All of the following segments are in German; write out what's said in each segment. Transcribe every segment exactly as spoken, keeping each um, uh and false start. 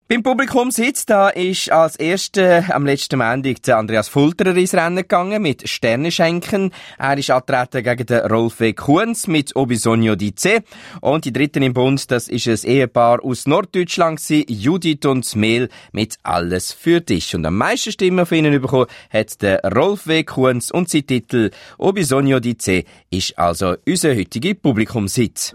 Beim Publikumsitz, da ist als erster am letzten Montag der Andreas Fulterer ins Rennen gegangen mit Sternenschenken. Er ist angetreten gegen den Rolf W. Kuhns mit Obisogno di Ce. Und die dritten im Bund, das ist ein Ehepaar aus Norddeutschland gewesen, Judith und Mehl mit Alles für dich. Und am meisten Stimmen von ihnen bekommen hat der Rolf W. Kuhns und sein Titel Obisogno di Ce ist also unser heutiger Publikumsitz.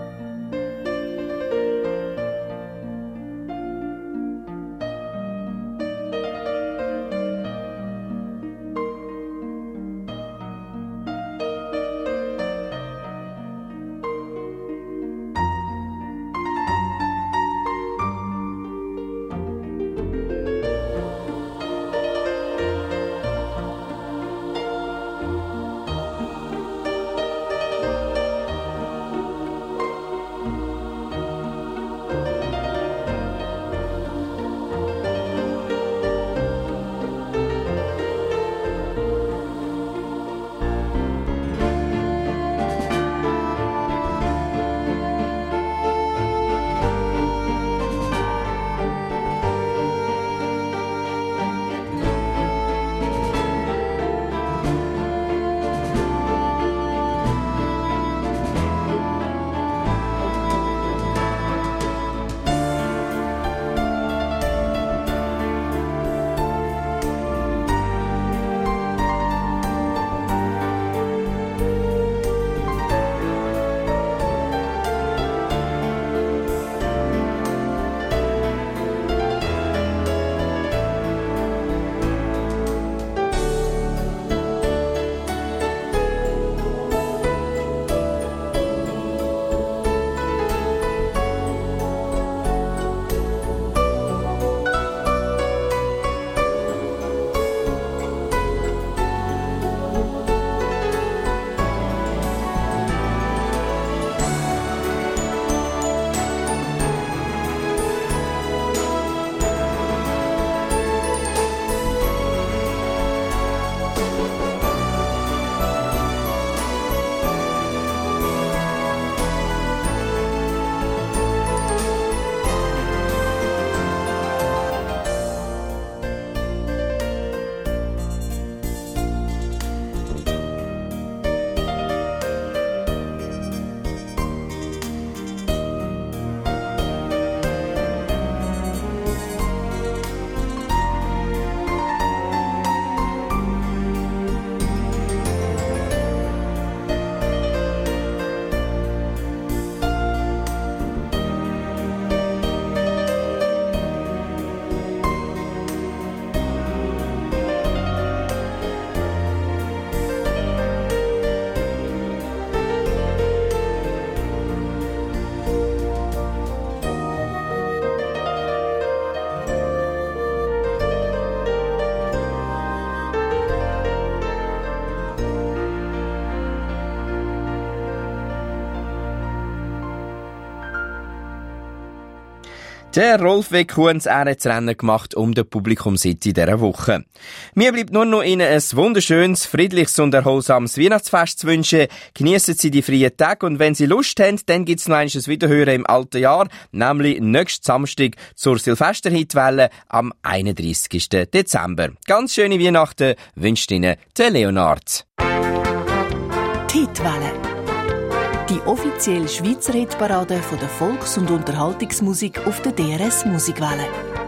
Der Rolf W. Kuhns, er hat das Rennen gemacht um den Publikumssitz in dieser Woche. Mir bleibt nur noch Ihnen ein wunderschönes, friedliches und erholsames Weihnachtsfest zu wünschen. Geniessen Sie die freien Tage und wenn Sie Lust haben, dann gibt's noch ein Wiederhören im alten Jahr, nämlich nächsten Samstag zur Silvesterhitwelle am einunddreissigsten Dezember. Ganz schöne Weihnachten wünscht Ihnen der Leonard. Die Hitwelle. Die offizielle Schweizer Hitparade von der Volks- und Unterhaltungsmusik auf der D R S Musikwelle.